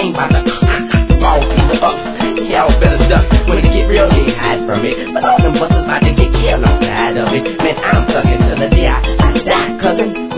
ain't about to ball people up. Y'all better duck when it get real, you hide from it. But all them busters about to get killed on the side of it. Man, I'm sucking till the day I die, cousin.